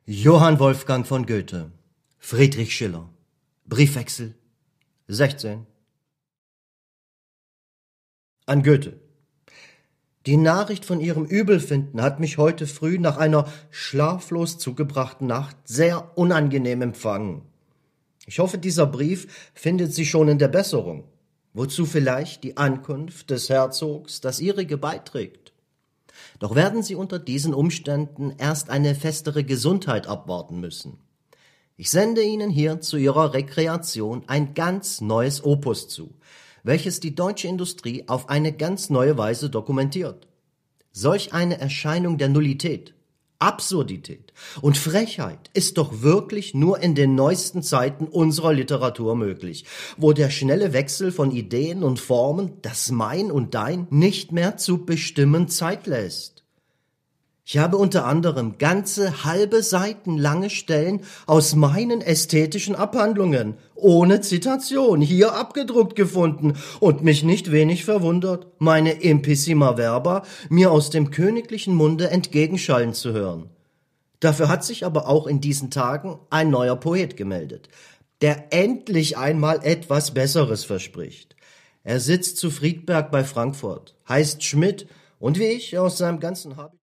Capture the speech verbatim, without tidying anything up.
Johann Wolfgang von Goethe, Friedrich Schiller, Briefwechsel sechzehn. An Goethe. Die Nachricht von Ihrem Übelfinden hat mich heute früh nach einer schlaflos zugebrachten Nacht sehr unangenehm empfangen. Ich hoffe, dieser Brief findet Sie schon in der Besserung, wozu vielleicht die Ankunft des Herzogs das Ihrige beiträgt. Doch werden Sie unter diesen Umständen erst eine festere Gesundheit abwarten müssen. Ich sende Ihnen hier zu Ihrer Rekreation ein ganz neues Opus zu, welches die deutsche Industrie auf eine ganz neue Weise dokumentiert. Solch eine Erscheinung der Nullität, Absurdität und Frechheit ist doch wirklich nur in den neuesten Zeiten unserer Literatur möglich, wo der schnelle Wechsel von Ideen und Formen das Mein und Dein nicht mehr zu bestimmen Zeit lässt. Ich habe unter anderem ganze halbe Seiten lange Stellen aus meinen ästhetischen Abhandlungen ohne Zitation hier abgedruckt gefunden und mich nicht wenig verwundert, meine Impissima Verba mir aus dem königlichen Munde entgegenschallen zu hören. Dafür hat sich aber auch in diesen Tagen ein neuer Poet gemeldet, der endlich einmal etwas Besseres verspricht. Er sitzt zu Friedberg bei Frankfurt, heißt Schmidt und wie ich aus seinem ganzen Habitus